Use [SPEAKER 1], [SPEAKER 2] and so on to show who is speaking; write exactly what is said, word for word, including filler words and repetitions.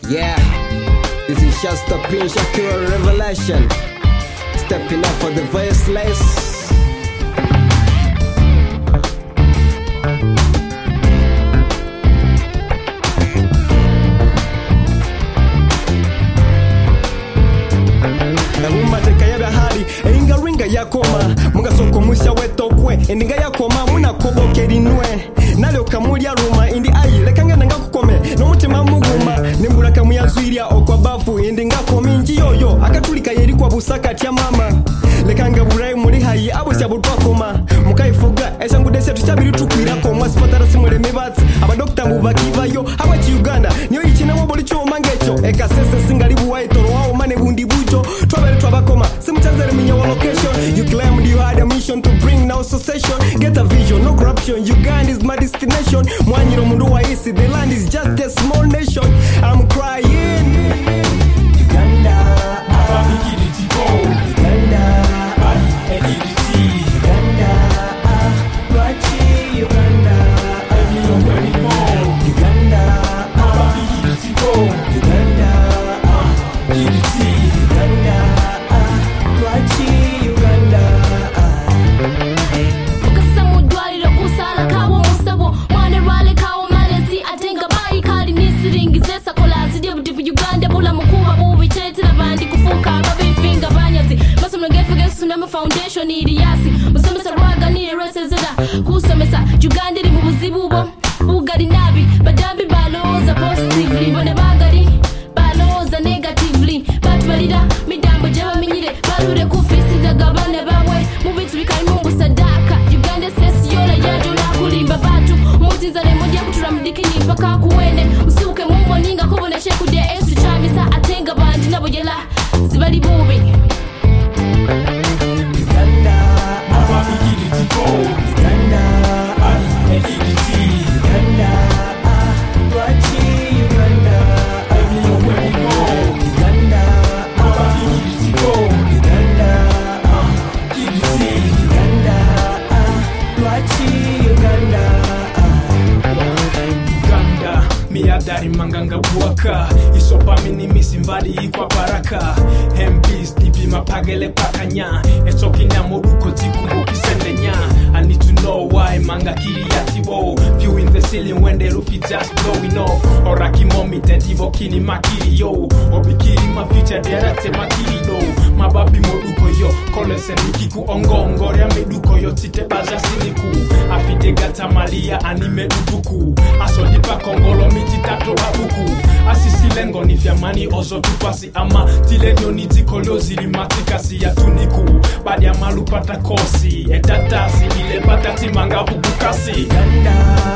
[SPEAKER 1] Yeah, this is just a pinch of pure revelation. Stepping up for the voiceless. Inga ringa yakoma mugasoko musya wetokwe endinga yakoma muna kobokera inwe nalyo kamulya ruma indi ayi lekanga nanga kukome n'umutima muguma nimbura kamuyazwirya okwa bafu endinga kominji yoyo akatulika yeri kwa busaka tya mama lekanga burayi muri hayi abusya butwakoma mukayifuga esangude setu cyabiri tukwira ko mwasipatara simule mibatsi abadokta mubakivayo abachi Uganda niyo yikina mo boli cyo mangecho eka sese singali buwayi toro wao mane bundi bujo twabere twabakoma simutazere minya wa location. You claimed you had a mission to bring no secession. Get a vision, no corruption. Uganda is my destination. Mwanyiro mundu wa isi, the land is just a small nation. I'm crying Uganda, ah, Uganda, ah, Uganda, ah, Wachi, Uganda, ah, Uganda, ah, Uganda, ah, Uganda, ah, Wachi, Uganda, ah.
[SPEAKER 2] Ukasamu dwaliro kusala kawo musabo mwane rwale kawo malezi atenga bayi kali nisiringi zesa kola zidiyo butifu Uganda bula mukuba bubi cheti na bandi kufuka babi finga banyazi masomo ngefege tsunami foundation iri yasi musomesa rwaga ni rese zeda kusomesa Uganda iri mu buzibu bo bugari nabi badambi baloza positively bone bagari baloza negatively batbalira midambo jaba minyire balure kufisiza gabane bawe mubitu bikari mu sadaka Uganda sesi yola yajo na kulimba batu mutizale moja kutura mdikini mpaka kuwene usiuke mumo ninga kubona sheku de esu chamisa atenga bandi nabo jela zibali bubi
[SPEAKER 1] Uganda, ah, Uganda, ah, Uganda, ah, Wachi, Uganda, ah, Uganda, ah, Uganda, ah, Uganda, ah, Wachi, Uganda,
[SPEAKER 3] Uganda, miyadari manganga buwaka isopa minimisi mbali ikwa baraka M Ps divi mapagele pakanya etokina moruko tikumuki sendenya. I need to know why manga kiri yatiwo viewing the ceiling when the roof is just blowing off oraki momi tentivo kini makiri yo obikiri ma future derate makiri do mababi moruko yo kolese nikiku ongongo ya meduko yo tite baza siniku afite gata malia anime duduku asodipa kongolo miti tato abuku asisi lengo ni fiamani ozo tupasi ama tilenyo ni tikolo zili matikasi ya tuniku badi ya malu pata kosi etatasi ile patati manga bukasi
[SPEAKER 1] Uganda.